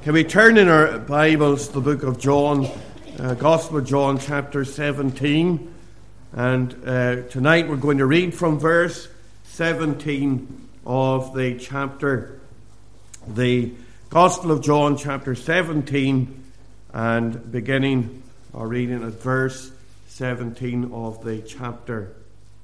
Can we turn in our Bibles to the book of John, Gospel of John, chapter 17. And tonight we're going to read from verse 17 of the chapter. The Gospel of John, chapter 17, and beginning our reading at verse 17 of the chapter.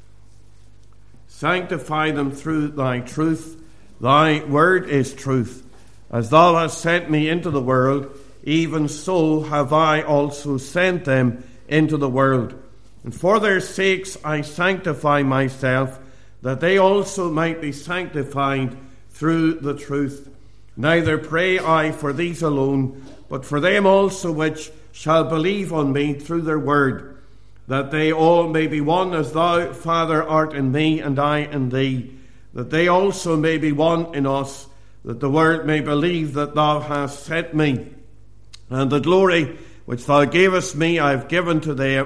Sanctify them through thy truth. Thy word is truth. As thou hast sent me into the world, even so have I also sent them into the world. And for their sakes I sanctify myself, that they also might be sanctified through the truth. Neither pray I for these alone, but for them also which shall believe on me through their word, that they all may be one, as thou, Father, art in me, and I in thee, that they also may be one in us, that the world may believe that thou hast sent me. And the glory which thou gavest me I have given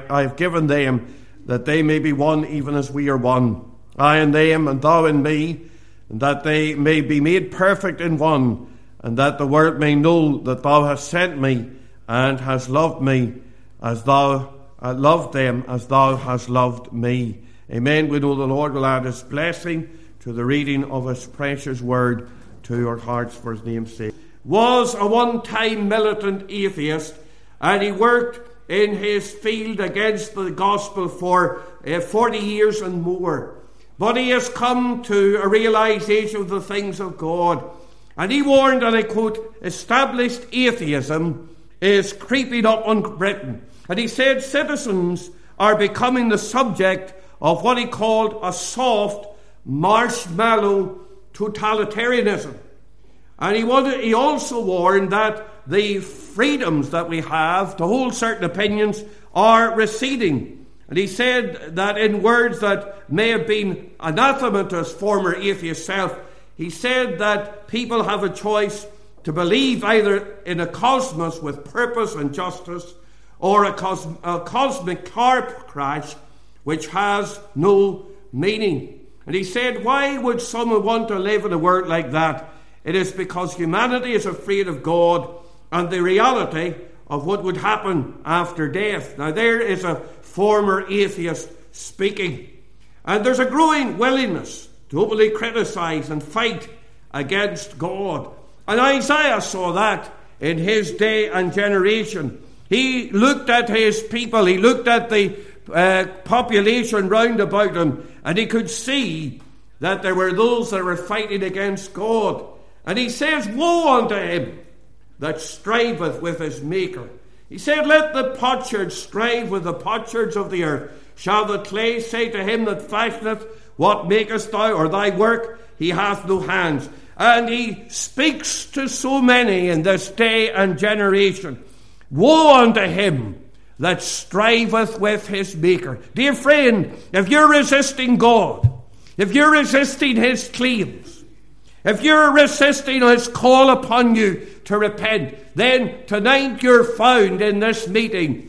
them, that they may be one even as we are one, I in them and thou in me, and that they may be made perfect in one, and that the world may know that thou hast sent me, and hast loved me as thou loved them, as thou hast loved me. Amen. We know the Lord will add his blessing to the reading of his precious word to your hearts for his name's sake. Was a one-time militant atheist, and he worked in his field against the gospel for 40 years and more. But he has come to a realization of the things of God. And he warned, and I quote, established atheism is creeping up on Britain. And he said citizens are becoming the subject of what he called a soft marshmallow totalitarianism. And he also warned that the freedoms that we have to hold certain opinions are receding. And he said that in words that may have been anathema to his former atheist self, he said that people have a choice to believe either in a cosmos with purpose and justice, or a cosmic car crash which has no meaning. And he said, why would someone want to live in a world like that? It is because humanity is afraid of God and the reality of what would happen after death. Now, there is a former atheist speaking. And there's a growing willingness to openly criticize and fight against God. And Isaiah saw that in his day and generation. He looked at his people, he looked at the population round about him, and he could see that there were those that were fighting against God. And he says, woe unto him that striveth with his maker. He said, let the potsherd strive with the potsherds of the earth. Shall the clay say to him that fashioneth, what makest thou? Or thy work, he hath no hands. And he speaks to so many in this day and generation. Woe unto him that striveth with his maker. Dear friend, if you're resisting God, if you're resisting his claims, if you're resisting his call upon you to repent, then tonight you're found in this meeting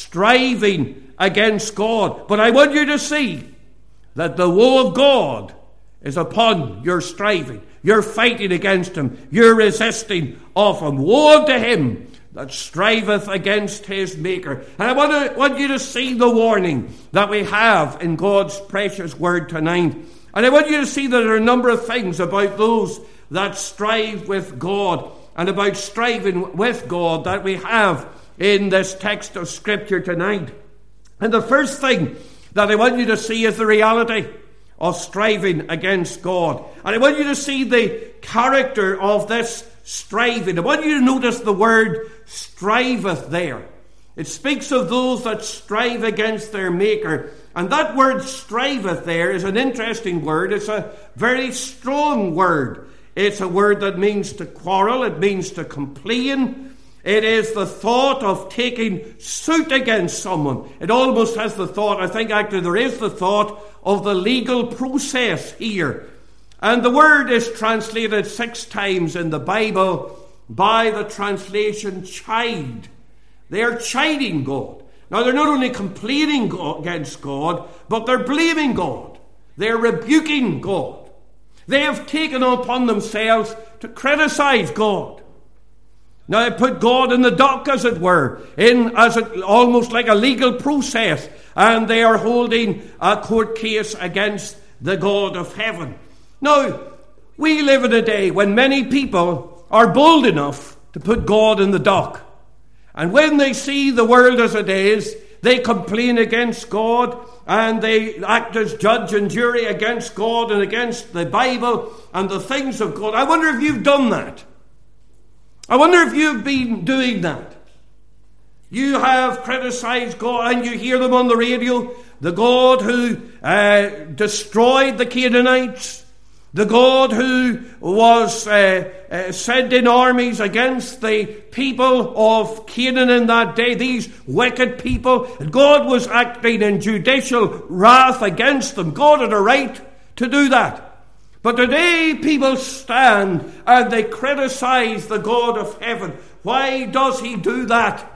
striving against God. But I want you to see that the woe of God is upon your striving. You're fighting against him. You're resisting of him. Woe unto him that striveth against his maker. And I want you to see the warning that we have in God's precious word tonight. And I want you to see that there are a number of things about those that strive with God and about striving with God that we have in this text of Scripture tonight. And the first thing that I want you to see is the reality of striving against God. And I want you to see the character of this striving. I want you to notice the word striveth there. It speaks of those that strive against their maker. And that word striveth there is an interesting word. It's a very strong word. It's a word that means to quarrel. It means to complain. It is the thought of taking suit against someone. It almost has the thought, I think actually there is the thought of the legal process here. And the word is translated 6 times in the Bible by the translation chide. They are chiding God. Now, they're not only complaining against God, but they're blaming God. They're rebuking God. They have taken upon themselves to criticize God. Now they put God in the dock, as it were, almost like a legal process, and they are holding a court case against the God of heaven. Now, we live in a day when many people are bold enough to put God in the dock. And when they see the world as it is, they complain against God, and they act as judge and jury against God and against the Bible and the things of God. I wonder if you've done that. I wonder if you've been doing that. You have criticized God, and you hear them on the radio. The God who destroyed the Canaanites. The God who was sent in armies against the people of Canaan in that day, these wicked people. And God was acting in judicial wrath against them. God had a right to do that. But today people stand and they criticize the God of heaven. Why does he do that?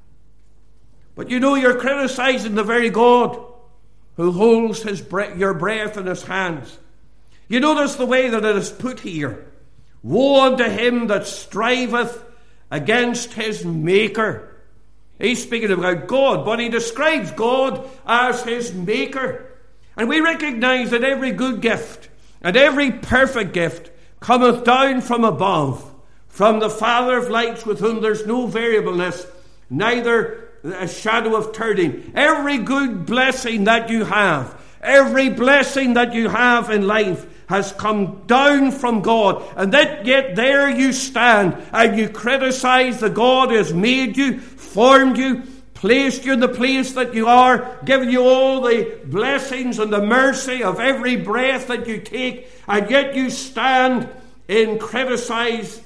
But you know, you're criticizing the very God who holds your breath in his hands. You notice the way that it is put here. Woe unto him that striveth against his maker. He's speaking about God, but he describes God as his maker. And we recognize that every good gift and every perfect gift cometh down from above, from the Father of lights, with whom there's no variableness, neither a shadow of turning. Every good blessing that you have, every blessing that you have in life has come down from God, and that yet there you stand and you criticize the God who has made you, formed you, placed you in the place that you are, given you all the blessings and the mercy of every breath that you take, and yet you stand in criticism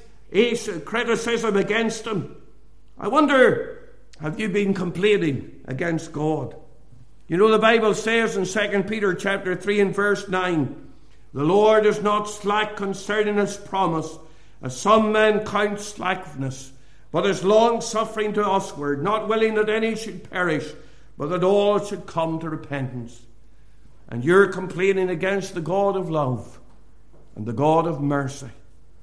against him. I wonder, have you been complaining against God? You know, the Bible says in 2 Peter chapter 3 and verse 9, the Lord is not slack concerning his promise, as some men count slackness, but is long-suffering to usward, not willing that any should perish, but that all should come to repentance. And you're complaining against the God of love and the God of mercy.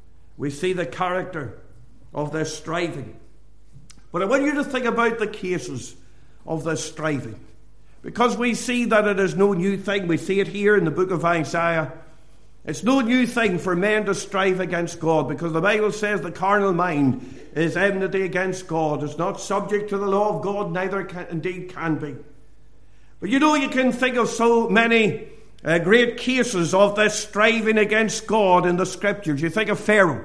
We see the character of this striving. But I want you to think about the cases of this striving, because we see that it is no new thing. We see it here in the book of Isaiah. It's no new thing for men to strive against God, because the Bible says the carnal mind is enmity against God. It's not subject to the law of God, neither can be. But you know, you can think of so many great cases of this striving against God in the Scriptures. You think of Pharaoh.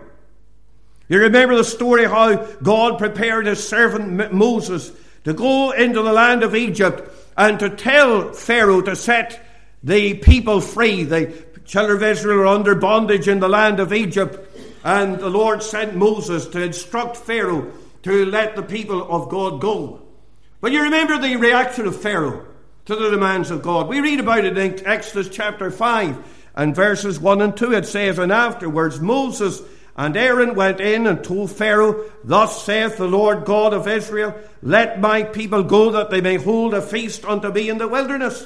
You remember the story how God prepared his servant Moses to go into the land of Egypt and to tell Pharaoh to set the people free. The children of Israel were under bondage in the land of Egypt, and the Lord sent Moses to instruct Pharaoh to let the people of God go. But you remember the reaction of Pharaoh to the demands of God. We read about it in Exodus chapter 5 and verses 1 and 2. It says, and afterwards Moses and Aaron went in and told Pharaoh, thus saith the Lord God of Israel, let my people go, that they may hold a feast unto me in the wilderness.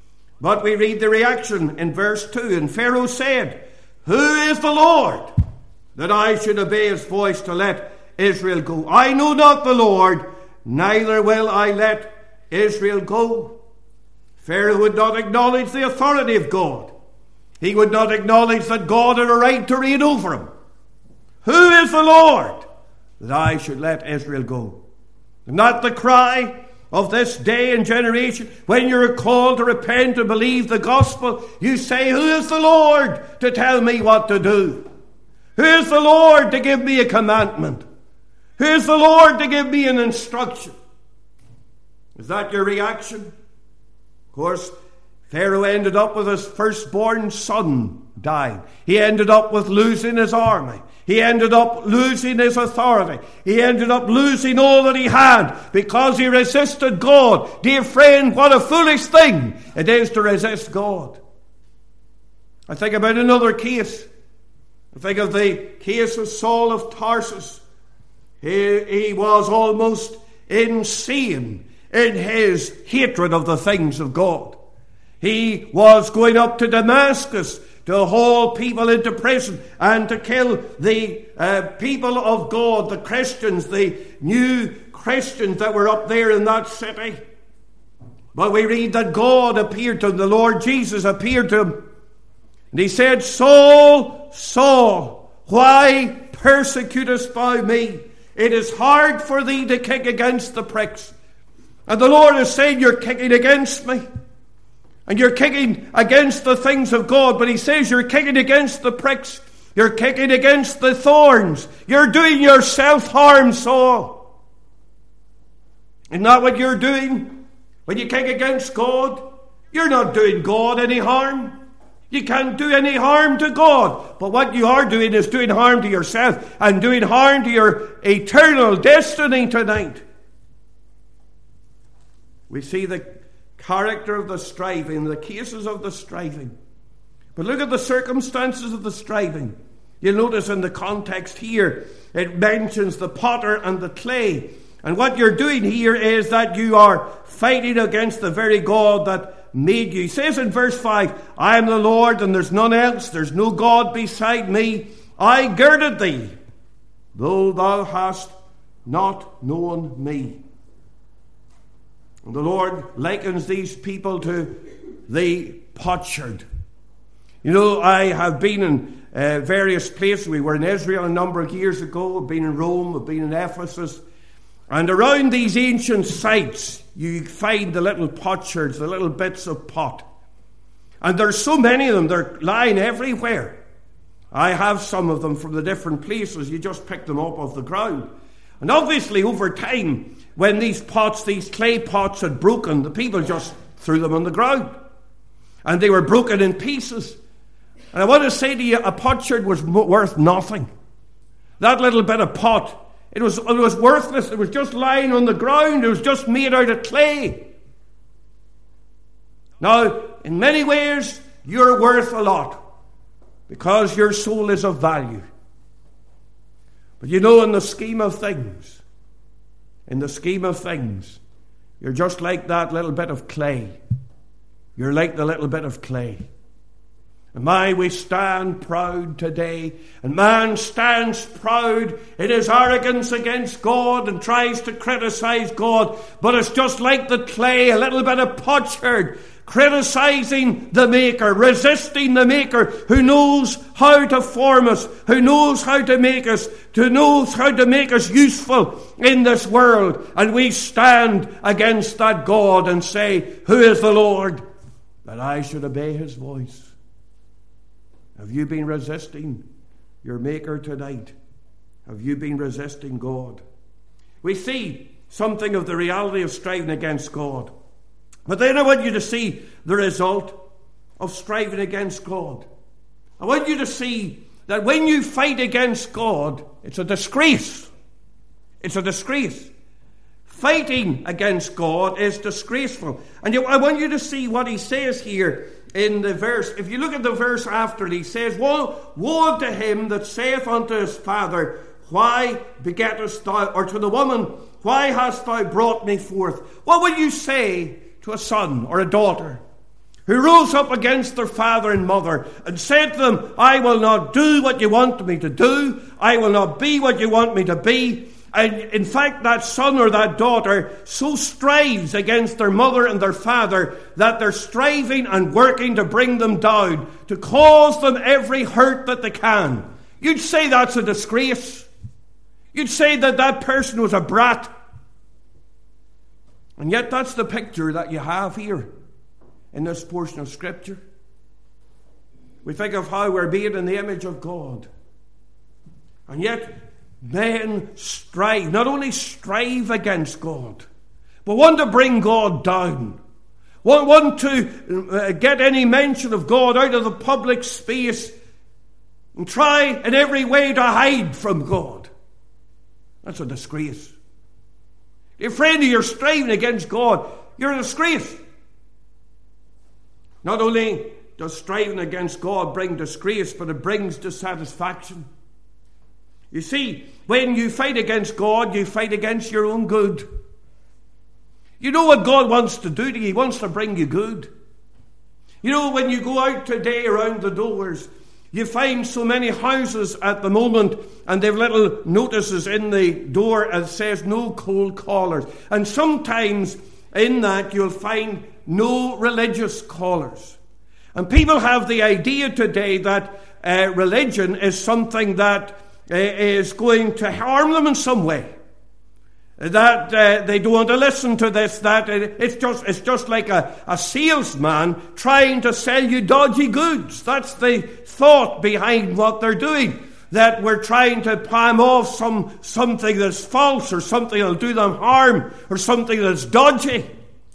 But we read the reaction in verse 2. And Pharaoh said, who is the Lord, that I should obey his voice to let Israel go? I know not the Lord, neither will I let Israel go. Pharaoh would not acknowledge the authority of God. He would not acknowledge that God had a right to reign over him. Who is the Lord, that I should let Israel go? Not the cry of this day and generation, when you're called to repent and believe the gospel, you say, who is the Lord to tell me what to do? Who is the Lord to give me a commandment? Who is the Lord to give me an instruction? Is that your reaction? Of course, Pharaoh ended up with his firstborn son died. He ended up with losing his army. He ended up losing his authority. He ended up losing all that he had because he resisted God. Dear friend, what a foolish thing it is to resist God. I think about another case. I think of the case of Saul of Tarsus. He was almost insane in his hatred of the things of God. He was going up to Damascus to hold people into prison and to kill the people of God, the Christians, the new Christians that were up there in that city. But we read that God appeared to him, the Lord Jesus appeared to him, and he said, Saul, Saul, why persecutest thou me? It is hard for thee to kick against the pricks. And the Lord is saying, you're kicking against me. And you're kicking against the things of God. But he says you're kicking against the pricks. You're kicking against the thorns. You're doing yourself harm, Saul. Isn't that what you're doing? When you kick against God, you're not doing God any harm. You can't do any harm to God. But what you are doing is doing harm to yourself and doing harm to your eternal destiny tonight. We see the character of the striving, the cases of the striving. But look at the circumstances of the striving. You'll notice in the context here, it mentions the potter and the clay. And what you're doing here is that you are fighting against the very God that made you. He says in verse 5, I am the Lord and there's none else. There's no God beside me. I girded thee, though thou hast not known me. And the Lord likens these people to the potsherd. You know, I have been in various places. We were in Israel a number of years ago. I've been in Rome. I've been in Ephesus. And around these ancient sites, you find the little potsherds, the little bits of pot. And there's so many of them, they're lying everywhere. I have some of them from the different places. You just pick them up off the ground. And obviously, over time, when these pots, these clay pots had broken, the people just threw them on the ground. And they were broken in pieces. And I want to say to you, a potsherd was worth nothing. That little bit of pot, it was worthless. It was just lying on the ground. It was just made out of clay. Now, in many ways, you're worth a lot because your soul is of value. But you know, in the scheme of things, you're just like that little bit of clay. You're like the little bit of clay. And we stand proud today, and man stands proud in his arrogance against God and tries to criticize God, but it's just like the clay, a little bit of potsherd, criticizing the Maker, resisting the Maker, who knows how to form us, who knows how to make us, who knows how to make us useful in this world. And we stand against that God and say, who is the Lord, that I should obey his voice? Have you been resisting your Maker tonight? Have you been resisting God? We see something of the reality of striving against God. But then I want you to see the result of striving against God. I want you to see that when you fight against God, it's a disgrace. It's a disgrace. Fighting against God is disgraceful. And I want you to see what he says here in the verse. If you look at the verse after, he says, woe unto him that saith unto his father, why begettest thou, or to the woman, why hast thou brought me forth? What would you say to a son or a daughter who rose up against their father and mother and said to them, I will not do what you want me to do, I will not be what you want me to be? And in fact, that son or that daughter so strives against their mother and their father that they're striving and working to bring them down, to cause them every hurt that they can. You'd say that's a disgrace. You'd say that that person was a brat. And yet that's the picture that you have here in this portion of Scripture. We think of how we're made in the image of God. And yet men strive, not only strive against God, but want to bring God down. Want to get any mention of God out of the public space and try in every way to hide from God. That's a disgrace. You're afraid of your striving against God, you're a disgrace. Not only does striving against God bring disgrace, but it brings dissatisfaction. You see, when you fight against God, you fight against your own good. You know what God wants to do to you? He wants to bring you good. You know, when you go out today around the doors, you find so many houses at the moment, and they've little notices in the door that says no cold callers. And sometimes in that you'll find no religious callers. And people have the idea today that religion is something that is going to harm them in some way. That they don't want to listen to this, that it's just like a salesman trying to sell you dodgy goods. That's the thought behind what they're doing. That we're trying to palm off something that's false, or something that'll do them harm, or something that's dodgy.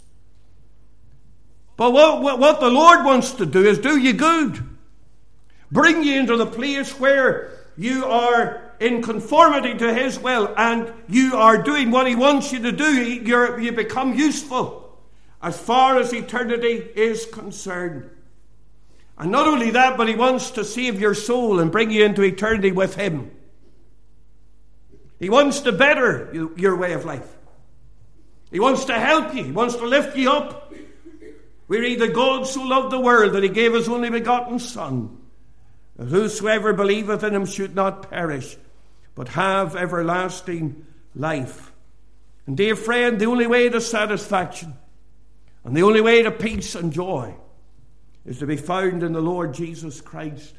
But what the Lord wants to do is do you good. Bring you into the place where you are in conformity to His will, and you are doing what He wants you to do. You become useful as far as eternity is concerned. And not only that, but He wants to save your soul and bring you into eternity with Him. He wants to better your way of life. He wants to help you. He wants to lift you up. We read that God so loved the world that He gave His only begotten Son, that whosoever believeth in Him should not perish, but have everlasting life. And dear friend, the only way to satisfaction and the only way to peace and joy is to be found in the Lord Jesus Christ.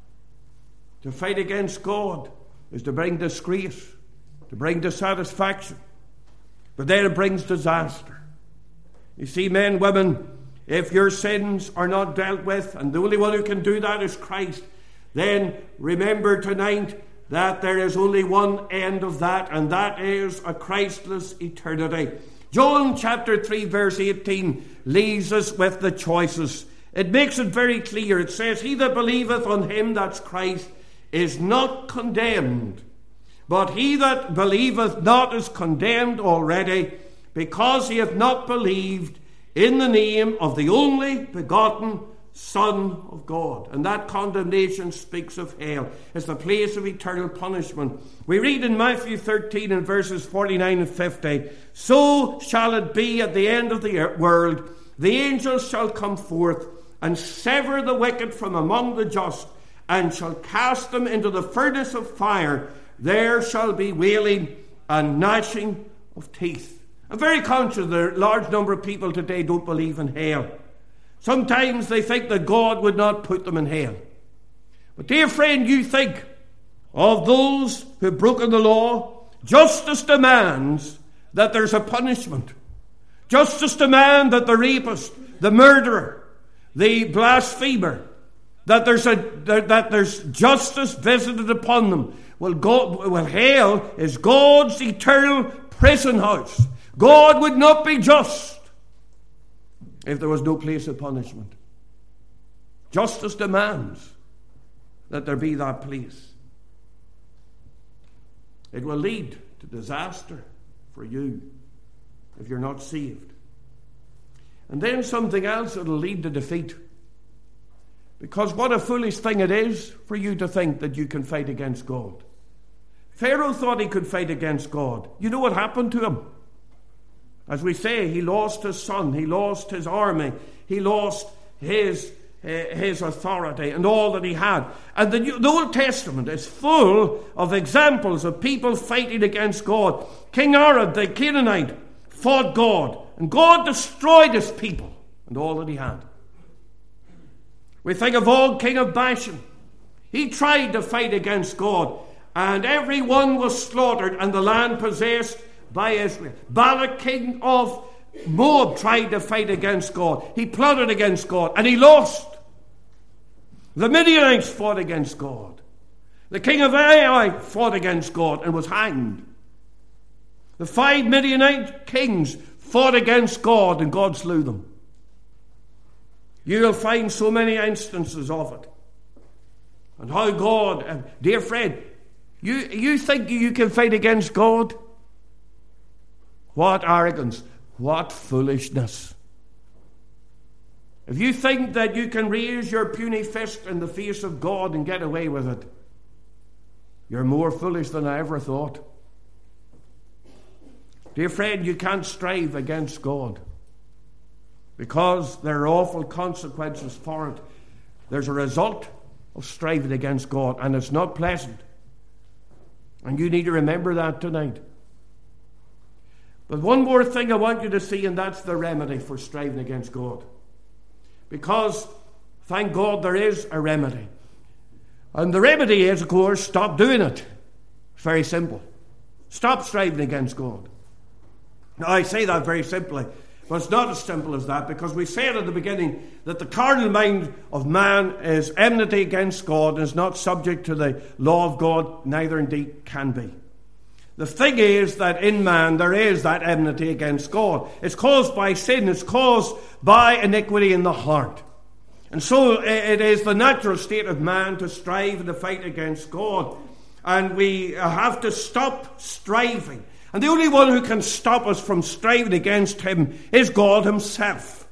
To fight against God is to bring disgrace, to bring dissatisfaction, but then it brings disaster. You see, men, women, if your sins are not dealt with, and the only one who can do that is Christ, then remember tonight that there is only one end of that, and that is a Christless eternity. John chapter 3 verse 18 leaves us with the choices. It makes it very clear. It says, he that believeth on Him, that's Christ, is not condemned, but he that believeth not is condemned already, because he hath not believed in the name of the only begotten Son of God. And that condemnation speaks of hell. It's the place of eternal punishment. We read in Matthew 13 and verses 49 and 50, so shall it be at the end of the world. The angels shall come forth and sever the wicked from among the just, and shall cast them into the furnace of fire. There shall be wailing and gnashing of teeth. I'm very conscious that a large number of people today don't believe in hell. Sometimes they think that God would not put them in hell. But dear friend, you think of those who have broken the law. Justice demands that there's a punishment. Justice demands that the rapist, the murderer, the blasphemer, that there's justice visited upon them. Well, hell is God's eternal prison house. God would not be just if there was no place of punishment. Justice demands that there be that place. It will lead to disaster for you if you're not saved. And then something else, it'll lead to defeat. Because what a foolish thing it is for you to think that you can fight against God. Pharaoh thought he could fight against God. You know what happened to him? As we say, he lost his son, he lost his army, he lost his authority and all that he had. And the Old Testament is full of examples of people fighting against God. King Arad, the Canaanite, fought God, and God destroyed his people and all that he had. We think of Og, king of Bashan. He tried to fight against God, and everyone was slaughtered, and the land possessed by Israel. Balak, king of Moab, tried to fight against God. He plotted against God, and he lost. The Midianites fought against God. The king of Ai fought against God and was hanged. The 5 Midianite kings fought against God, and God slew them. You'll find so many instances of it. And how God, dear friend, you think you can fight against God? What arrogance, what foolishness. If you think that you can raise your puny fist in the face of God and get away with it, you're more foolish than I ever thought. Dear friend, you can't strive against God. because there are awful consequences for it. There's a result of striving against God, and it's not pleasant. And you need to remember that tonight. But one more thing I want you to see, and that's the remedy for striving against God. Because, thank God, there is a remedy. And the remedy is, of course, stop doing it. It's very simple. Stop striving against God. Now, I say that very simply, but it's not as simple as that, because we said at the beginning that the carnal mind of man is enmity against God and is not subject to the law of God, neither indeed can be. The thing is that in man there is that enmity against God. It's caused by sin. It's caused by iniquity in the heart. And so it is the natural state of man to strive and to fight against God. And we have to stop striving. And the only one who can stop us from striving against him is God himself.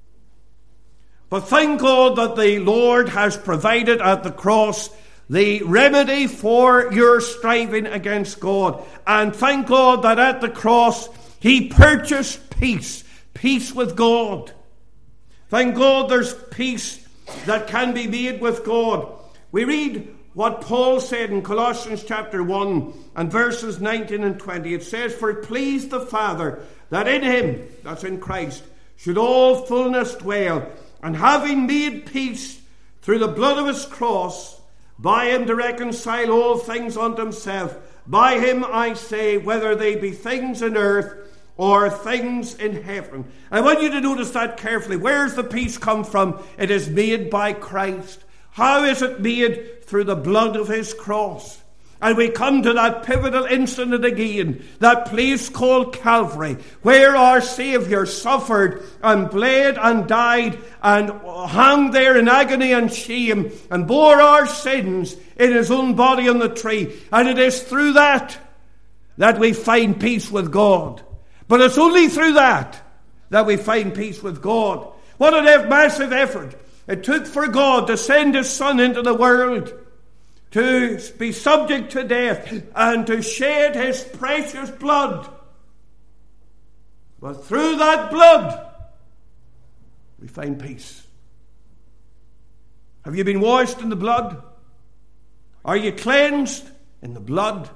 But thank God that the Lord has provided at the cross the remedy for your striving against God. And thank God that at the cross he purchased peace. Peace with God. Thank God there's peace that can be made with God. We read what Paul said in Colossians chapter 1 and verses 19 and 20. It says, "For it pleased the Father that in him," that's in Christ, "should all fullness dwell, and having made peace through the blood of his cross, by him to reconcile all things unto himself. By him, I say, whether they be things in earth or things in heaven." I want you to notice that carefully. Where does the peace come from? It is made by Christ. How is it made? Through the blood of his cross. And we come to that pivotal incident again, that place called Calvary, where our Saviour suffered and bled and died and hung there in agony and shame and bore our sins in his own body on the tree. And it is through that we find peace with God. But it's only through that we find peace with God. What a massive effort it took for God to send his Son into the world, to be subject to death, and to shed his precious blood. But through that blood, we find peace. Have you been washed in the blood? Are you cleansed in the blood?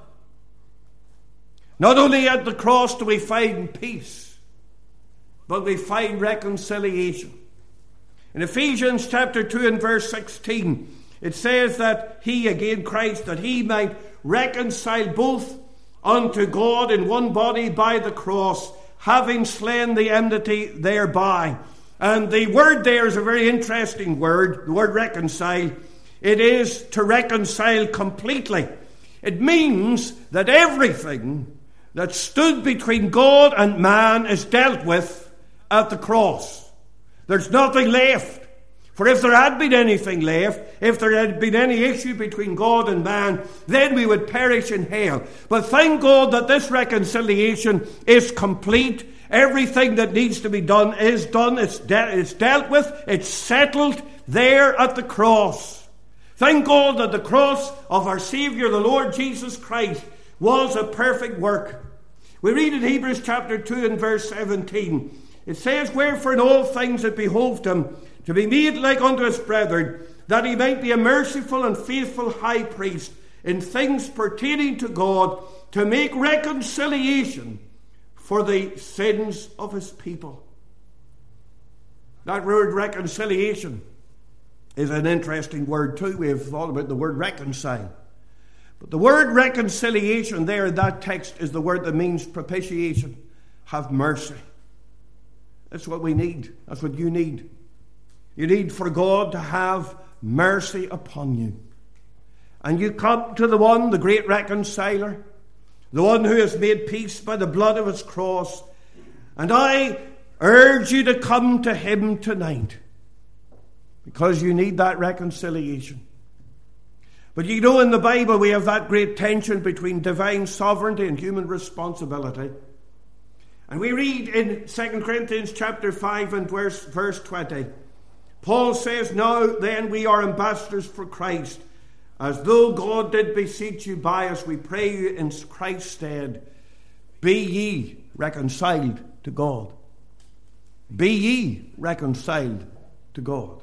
Not only at the cross do we find peace, but we find reconciliation. In Ephesians chapter 2 and verse 16, it says that he, again Christ, that he might reconcile both unto God in one body by the cross, having slain the enmity thereby. And the word there is a very interesting word, the word reconcile. It is to reconcile completely. It means that everything that stood between God and man is dealt with at the cross. There's nothing left. For if there had been anything left, if there had been any issue between God and man, then we would perish in hell. But thank God that this reconciliation is complete. Everything that needs to be done is done. It's dealt with. It's settled there at the cross. Thank God that the cross of our Saviour, the Lord Jesus Christ, was a perfect work. We read in Hebrews chapter 2 and verse 17. It says, "Wherefore in all things it behoved him to be made like unto his brethren, that he might be a merciful and faithful high priest in things pertaining to God, to make reconciliation for the sins of his people." That word reconciliation is an interesting word too. We have thought about the word reconcile. But the word reconciliation there in that text is the word that means propitiation. Have mercy. That's what we need. That's what you need. You need for God to have mercy upon you. And you come to the one, the great reconciler, the one who has made peace by the blood of his cross. And I urge you to come to him tonight, because you need that reconciliation. But you know, in the Bible we have that great tension between divine sovereignty and human responsibility. And we read in 2 Corinthians chapter 5 and verse 20, Paul says, "Now then we are ambassadors for Christ, as though God did beseech you by us, we pray you in Christ's stead, be ye reconciled to God." Be ye reconciled to God.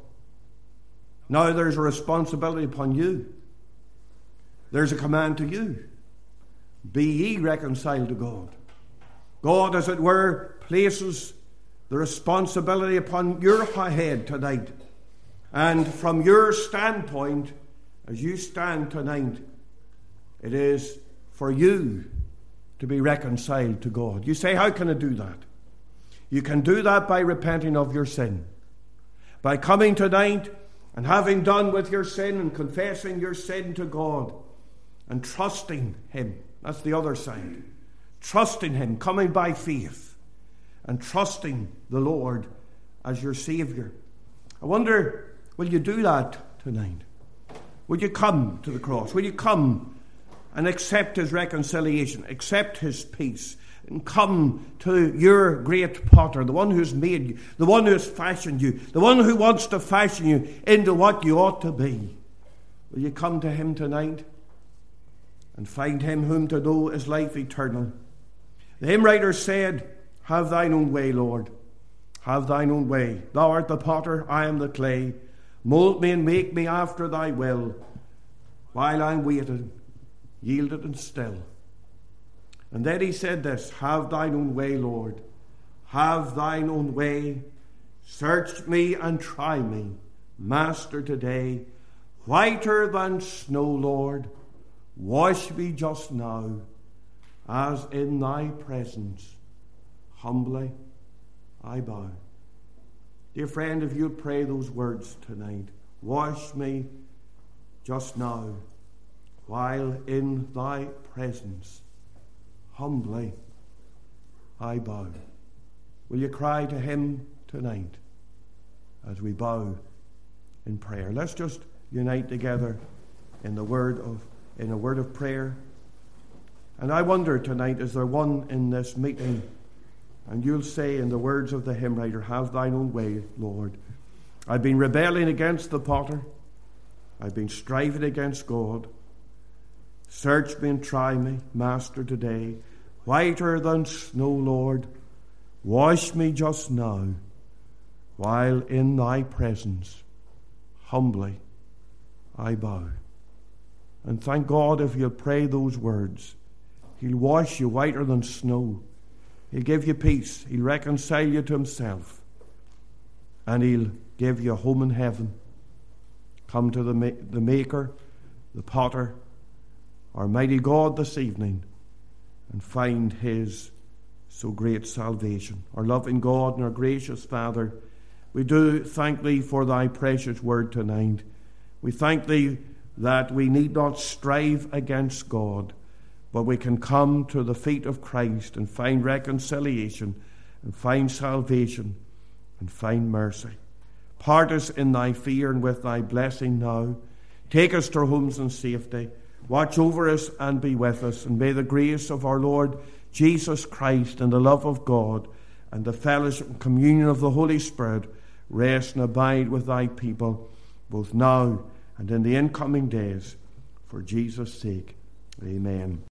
Now there's a responsibility upon you. There's a command to you. Be ye reconciled to God. God, as it were, places the responsibility upon your head tonight. And from your standpoint, as you stand tonight, it is for you to be reconciled to God. You say, how can I do that? You can do that by repenting of your sin. By coming tonight and having done with your sin and confessing your sin to God and trusting Him. That's the other side. Trusting Him, coming by faith and trusting the Lord as your Saviour. I wonder, will you do that tonight? Will you come to the cross? Will you come and accept His reconciliation, accept His peace, and come to your great potter, the one who's made you, the one who has fashioned you, the one who wants to fashion you into what you ought to be? Will you come to Him tonight and find Him whom to know is life eternal? The hymn writer said, have thine own way, Lord, have thine own way. Thou art the potter, I am the clay. Mold me and make me after thy will, while I'm waiting, yielded and still. And then he said this, have thine own way, Lord, have thine own way. Search me and try me, Master, today. Whiter than snow, Lord, wash me just now, as in thy presence humbly I bow. Dear friend, if you'll pray those words tonight, wash me just now, while in thy presence humbly I bow. Will you cry to Him tonight as we bow in prayer? Let's just unite together in a word of prayer. And I wonder tonight, is there one in this meeting, and you'll say in the words of the hymn writer, have thine own way, Lord. I've been rebelling against the potter. I've been striving against God. Search me and try me, Master, today. Whiter than snow, Lord, wash me just now, while in thy presence humbly I bow. And thank God, if you'll pray those words, He'll wash you whiter than snow. He'll give you peace. He'll reconcile you to Himself. And He'll give you a home in heaven. Come to the Maker, the Potter, our mighty God this evening, and find His so great salvation. Our loving God and our gracious Father, we do thank Thee for Thy precious word tonight. We thank Thee that we need not strive against God, but we can come to the feet of Christ and find reconciliation and find salvation and find mercy. Part us in Thy fear and with Thy blessing now. Take us to our homes in safety. Watch over us and be with us. And may the grace of our Lord Jesus Christ and the love of God and the fellowship and communion of the Holy Spirit rest and abide with Thy people, both now and in the incoming days. For Jesus' sake, amen.